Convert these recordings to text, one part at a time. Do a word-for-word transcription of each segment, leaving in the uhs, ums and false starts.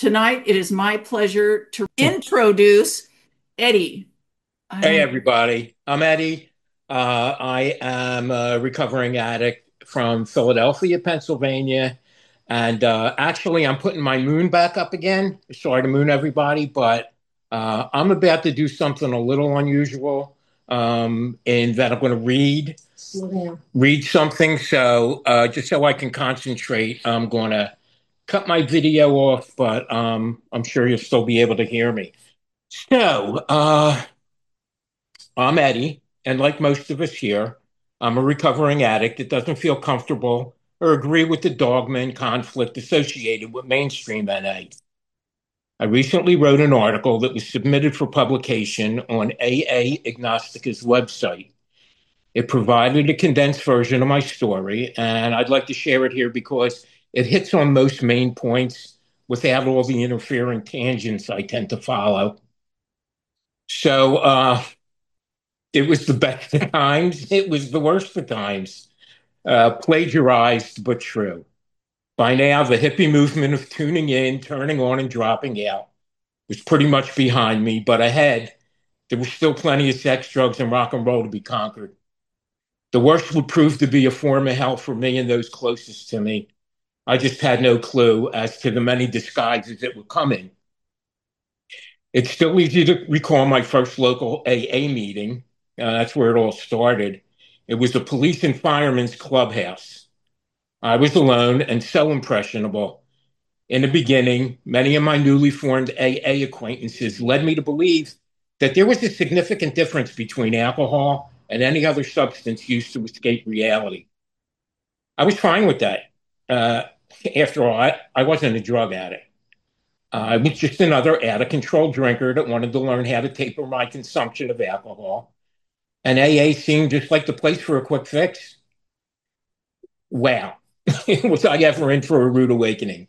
Tonight, it is my pleasure to introduce Eddie. I Hey, don't. everybody. I'm Eddie. Uh, I am a recovering addict from Philadelphia, Pennsylvania. And uh, actually, I'm putting my moon back up again. Sorry to moon everybody, but uh, I'm about to do something a little unusual um, in that I'm going to read, read something. So uh, just so I can concentrate, I'm going to cut my video off, but um, I'm sure you'll still be able to hear me. So, uh, I'm Eddie, and like most of us here, I'm a recovering addict that doesn't feel comfortable or agree with the dogma and conflict associated with mainstream N A. I recently wrote an article that was submitted for publication on A A Agnostica's website. It provided a condensed version of my story, and I'd like to share it here because it hits on most main points without all the interfering tangents I tend to follow. So, uh, It was the best of times. It was the worst of times. Uh, plagiarized, but true. By now, the hippie movement of tuning in, turning on, and dropping out was pretty much behind me, but ahead, there was still plenty of sex, drugs, and rock and roll to be conquered. The worst would prove to be a form of hell for me and those closest to me. I just had no clue as to the many disguises it would come in. It's still easy to recall my first local A A meeting. Uh, that's where it all started. It was a police and firemen's clubhouse. I was alone and so impressionable. In the beginning, many of my newly formed A A acquaintances led me to believe that there was a significant difference between alcohol and any other substance used to escape reality. I was fine with that. Uh, After all, I, I wasn't a drug addict. Uh, I was just another out of control drinker that wanted to learn how to taper my consumption of alcohol. And A A seemed just like the place for a quick fix. Wow. Was I ever in for a rude awakening?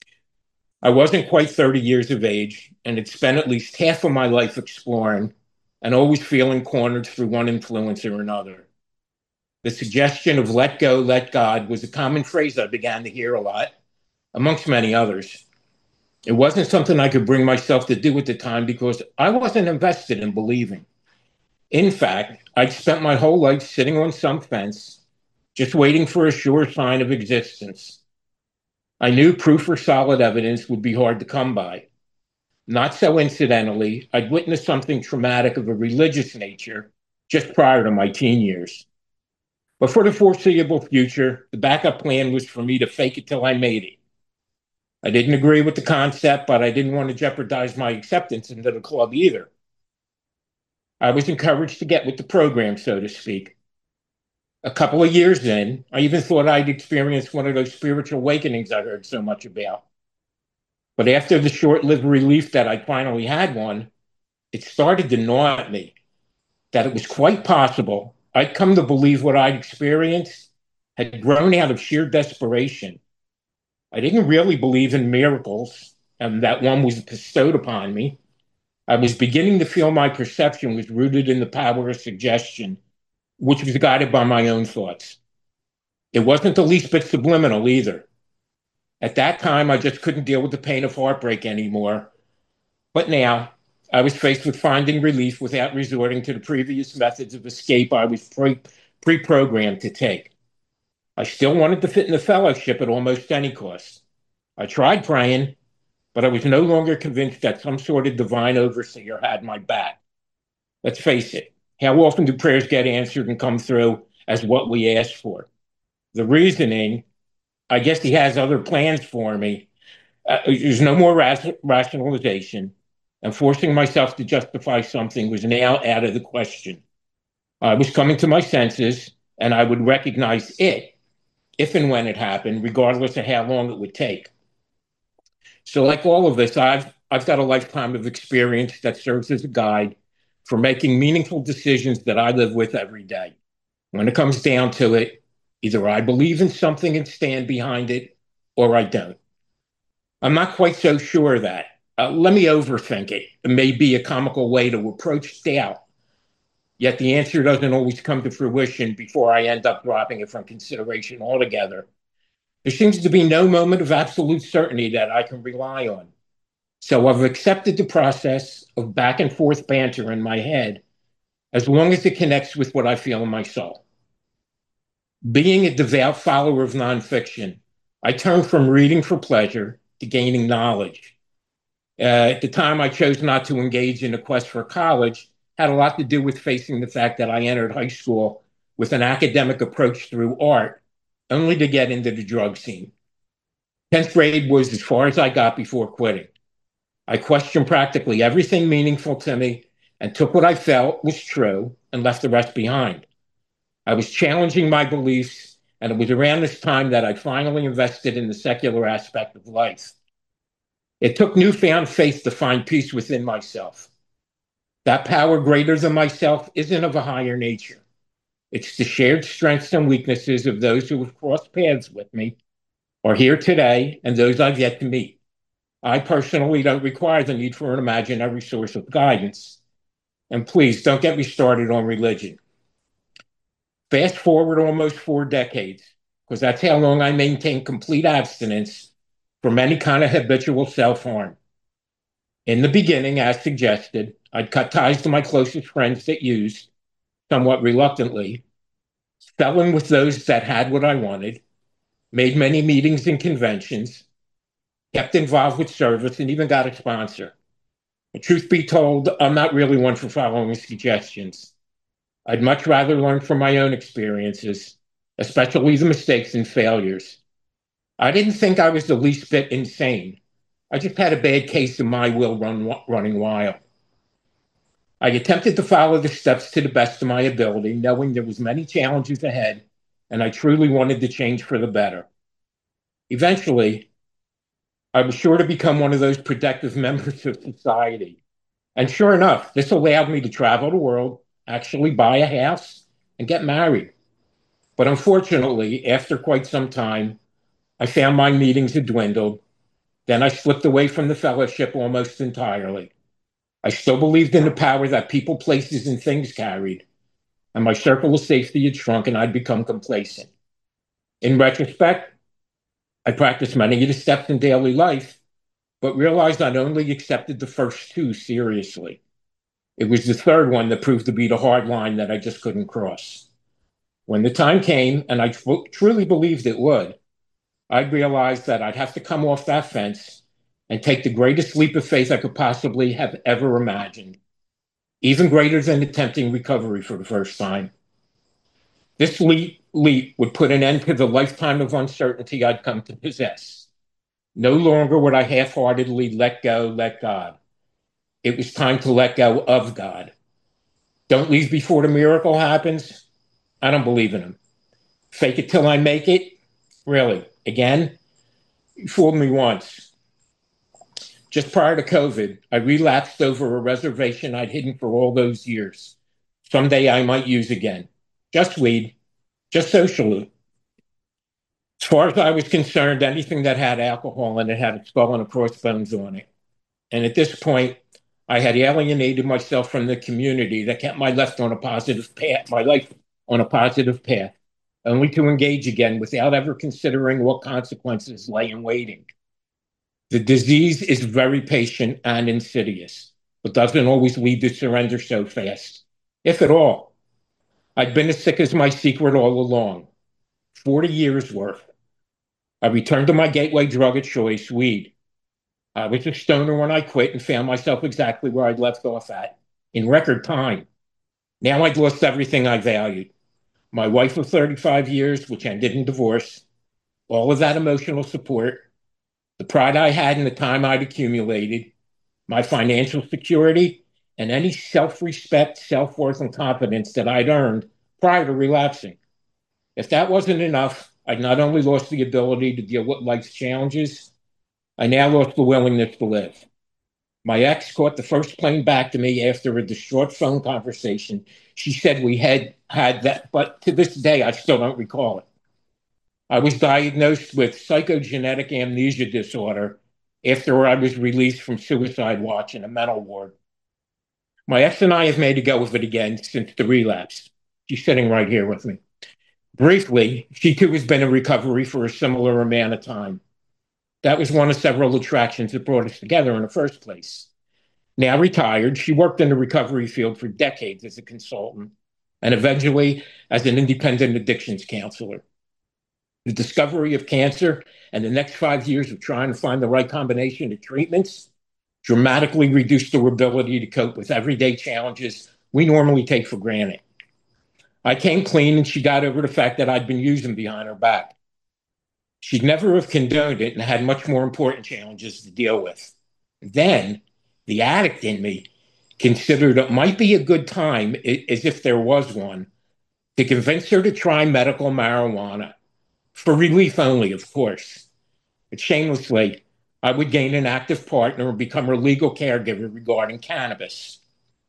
I wasn't quite thirty years of age and had spent at least half of my life exploring and always feeling cornered through one influence or another. The suggestion of let go, let God was a common phrase I began to hear a lot, amongst many others. It wasn't something I could bring myself to do at the time because I wasn't invested in believing. In fact, I'd spent my whole life sitting on some fence, just waiting for a sure sign of existence. I knew proof or solid evidence would be hard to come by. Not so incidentally, I'd witnessed something traumatic of a religious nature just prior to my teen years. But for the foreseeable future, the backup plan was for me to fake it till I made it. I didn't agree with the concept, but I didn't want to jeopardize my acceptance into the club either. I was encouraged to get with the program, so to speak. A couple of years in, I even thought I'd experienced one of those spiritual awakenings I heard so much about. But after the short lived relief that I finally had one, it started to gnaw at me that it was quite possible I'd come to believe what I'd experienced had grown out of sheer desperation. I didn't really believe in miracles and that one was bestowed upon me. I was beginning to feel my perception was rooted in the power of suggestion, which was guided by my own thoughts. It wasn't the least bit subliminal either. At that time, I just couldn't deal with the pain of heartbreak anymore. But now, I was faced with finding relief without resorting to the previous methods of escape I was pre programmed to take. I still wanted to fit in the fellowship at almost any cost. I tried praying, but I was no longer convinced that some sort of divine overseer had my back. Let's face it, how often do prayers get answered and come through as what we asked for? The reasoning, I guess he has other plans for me. Uh, there's no more ras- rationalization, and forcing myself to justify something was now out of the question. I was coming to my senses, and I would recognize it if and when it happened, regardless of how long it would take. So, like all of this, I've I've got a lifetime of experience that serves as a guide for making meaningful decisions that I live with every day. When it comes down to it, either I believe in something and stand behind it, or I don't. I'm not quite so sure of that. Uh, let me overthink it. It may be a comical way to approach doubt, yet the answer doesn't always come to fruition before I end up dropping it from consideration altogether. There seems to be no moment of absolute certainty that I can rely on. So I've accepted the process of back and forth banter in my head as long as it connects with what I feel in my soul. Being a devout follower of nonfiction, I turned from reading for pleasure to gaining knowledge. Uh, at the time, I chose not to engage in a quest for college, had a lot to do with facing the fact that I entered high school with an academic approach through art, only to get into the drug scene. tenth grade was as far as I got before quitting. I questioned practically everything meaningful to me and took what I felt was true and left the rest behind. I was challenging my beliefs, and it was around this time that I finally invested in the secular aspect of life. It took newfound faith to find peace within myself. That power greater than myself isn't of a higher nature. It's the shared strengths and weaknesses of those who have crossed paths with me, are here today, and those I've yet to meet. I personally don't require the need for an imaginary source of guidance. And please don't get me started on religion. Fast forward almost four decades, because that's how long I maintained complete abstinence from any kind of habitual self-harm. In the beginning, as suggested, I'd cut ties to my closest friends that used, somewhat reluctantly, fell in with those that had what I wanted, made many meetings and conventions, kept involved with service, and even got a sponsor. And truth be told, I'm not really one for following suggestions. I'd much rather learn from my own experiences, especially the mistakes and failures. I didn't think I was the least bit insane. I just had a bad case of my will run, running wild. I attempted to follow the steps to the best of my ability, knowing there was many challenges ahead, and I truly wanted to change for the better. Eventually, I was sure to become one of those productive members of society. And sure enough, this allowed me to travel the world, actually buy a house, and get married. But unfortunately, after quite some time, I found my meetings had dwindled. Then I slipped away from the fellowship almost entirely. I still believed in the power that people, places, and things carried, and my circle of safety had shrunk and I'd become complacent. In retrospect, I practiced many of the steps in daily life, but realized I'd only accepted the first two seriously. It was the third one that proved to be the hard line that I just couldn't cross. When the time came, and I tr- truly believed it would, I realized that I'd have to come off that fence and take the greatest leap of faith I could possibly have ever imagined, even greater than attempting recovery for the first time. This leap, leap would put an end to the lifetime of uncertainty I'd come to possess. No longer would I half-heartedly let go, let God. It was time to let go of God. Don't leave before the miracle happens. I don't believe in him. Fake it till I make it? Really? Again? You fooled me once. Just prior to COVID, I relapsed over a reservation I'd hidden for all those years. Someday I might use again. Just weed. Just socially. As far as I was concerned, anything that had alcohol in it had a skull and a crossbones on it. And at this point, I had alienated myself from the community that kept my left on a positive path, my life on a positive path, only to engage again without ever considering what consequences lay in waiting. The disease is very patient and insidious, but doesn't always lead to surrender so fast, if at all. I'd been as sick as my secret all along, forty years worth. I returned to my gateway drug of choice, weed. I was a stoner when I quit and found myself exactly where I'd left off at, in record time. Now I'd lost everything I valued. My wife of thirty-five years, which ended in divorce, all of that emotional support, the pride I had in the time I'd accumulated, my financial security, and any self-respect, self-worth, and confidence that I'd earned prior to relapsing. If that wasn't enough, I'd not only lost the ability to deal with life's challenges, I now lost the willingness to live. My ex caught the first plane back to me after a distraught phone conversation. She said we had had that, but to this day, I still don't recall it. I was diagnosed with psychogenetic amnesia disorder after I was released from suicide watch in a mental ward. My ex and I have made a go of it again since the relapse. She's sitting right here with me. Briefly, she too has been in recovery for a similar amount of time. That was one of several attractions that brought us together in the first place. Now retired, she worked in the recovery field for decades as a consultant and eventually as an independent addictions counselor. The discovery of cancer and the next five years of trying to find the right combination of treatments dramatically reduced her ability to cope with everyday challenges we normally take for granted. I came clean and she got over the fact that I'd been using behind her back. She'd never have condoned it and had much more important challenges to deal with. Then, the addict in me considered it might be a good time, as if there was one, to convince her to try medical marijuana. For relief only, of course. But shamelessly, I would gain an active partner and become her legal caregiver regarding cannabis.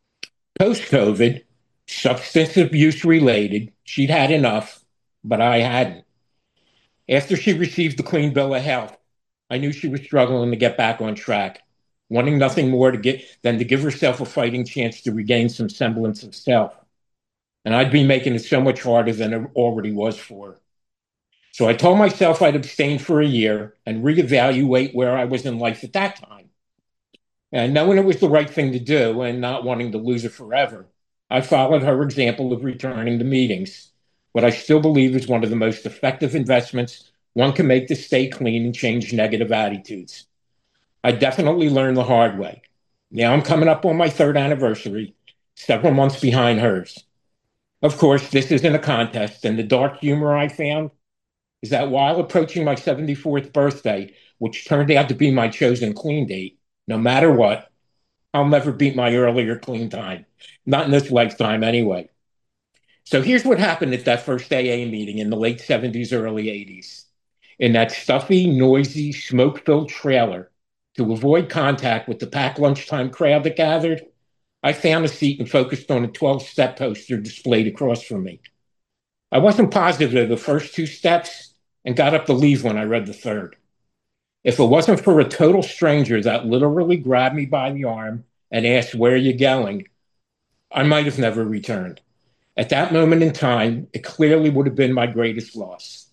Post-COVID, substance abuse related, she'd had enough, but I hadn't. After she received the clean bill of health, I knew she was struggling to get back on track, wanting nothing more to get than to give herself a fighting chance to regain some semblance of self. And I'd be making it so much harder than it already was for her. So I told myself I'd abstain for a year and reevaluate where I was in life at that time. And knowing it was the right thing to do and not wanting to lose her forever, I followed her example of returning to meetings, what I still believe is one of the most effective investments one can make to stay clean and change negative attitudes. I definitely learned the hard way. Now I'm coming up on my third anniversary, several months behind hers. Of course, this isn't a contest, and the dark humor I found is that while approaching my seventy-fourth birthday, which turned out to be my chosen clean date, no matter what, I'll never beat my earlier clean time. Not in this lifetime, anyway. So here's what happened at that first A A meeting in the late seventies, early eighties. In that stuffy, noisy, smoke-filled trailer, to avoid contact with the packed lunchtime crowd that gathered, I found a seat and focused on a twelve-step poster displayed across from me. I wasn't positive of the first two steps and got up to leave when I read the third. If it wasn't for a total stranger that literally grabbed me by the arm and asked, "Where are you going?" I might have never returned. At that moment in time, it clearly would have been my greatest loss.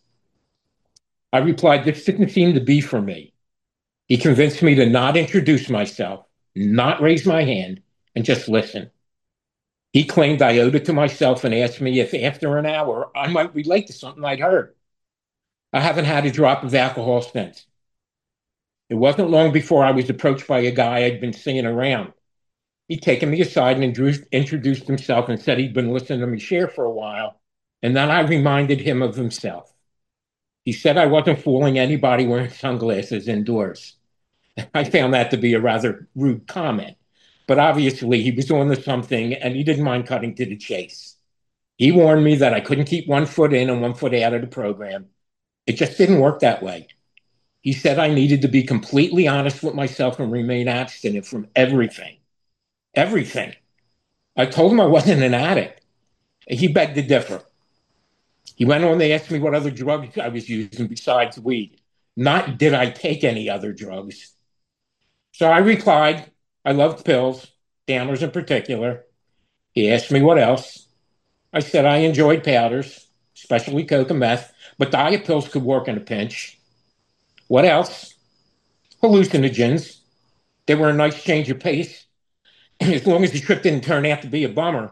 I replied, "This didn't seem to be for me." He convinced me to not introduce myself, not raise my hand, and just listen. He claimed I owed it to myself and asked me if after an hour I might relate to something I'd heard. I haven't had a drop of alcohol since. It wasn't long before I was approached by a guy I'd been seeing around. He'd taken me aside and introduced himself and said he'd been listening to me share for a while, and then I reminded him of himself. He said I wasn't fooling anybody wearing sunglasses indoors. I found that to be a rather rude comment, but obviously he was on to something and he didn't mind cutting to the chase. He warned me that I couldn't keep one foot in and one foot out of the program. It just didn't work that way. He said I needed to be completely honest with myself and remain abstinent from everything. Everything. I told him I wasn't an addict. He begged to differ. He went on to ask me what other drugs I was using besides weed. Not did I take any other drugs. So I replied, I loved pills, downers in particular. He asked me what else. I said I enjoyed powders, especially coke and meth, but diet pills could work in a pinch. What else? Hallucinogens. They were a nice change of pace, as long as the trip didn't turn out to be a bummer.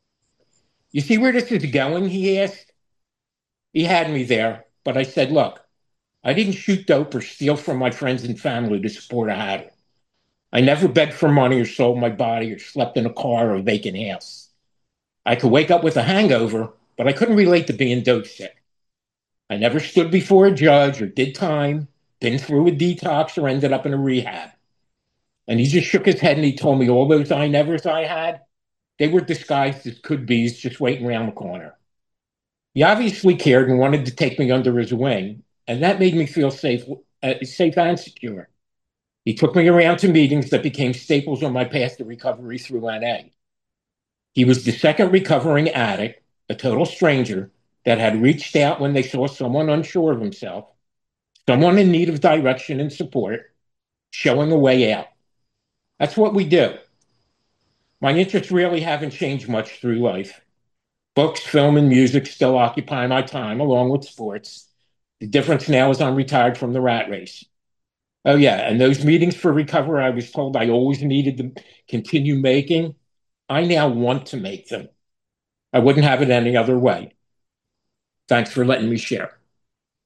You see where this is going, he asked. He had me there, but I said, look, I didn't shoot dope or steal from my friends and family to support a habit. I never begged for money or sold my body or slept in a car or a vacant house. I could wake up with a hangover, but I couldn't relate to being dope sick. I never stood before a judge or did time, been through a detox or ended up in a rehab. And he just shook his head and he told me all those I nevers I had, they were disguised as could-bes just waiting around the corner. He obviously cared and wanted to take me under his wing, and that made me feel safe, uh, safe and secure. He took me around to meetings that became staples on my path to recovery through N A. He was the second recovering addict, a total stranger, that had reached out when they saw someone unsure of himself, someone in need of direction and support, showing a way out. That's what we do. My interests really haven't changed much through life. Books, film, and music still occupy my time, along with sports. The difference now is I'm retired from the rat race. Oh, yeah. And those meetings for recovery, I was told I always needed to continue making. I now want to make them. I wouldn't have it any other way. Thanks for letting me share.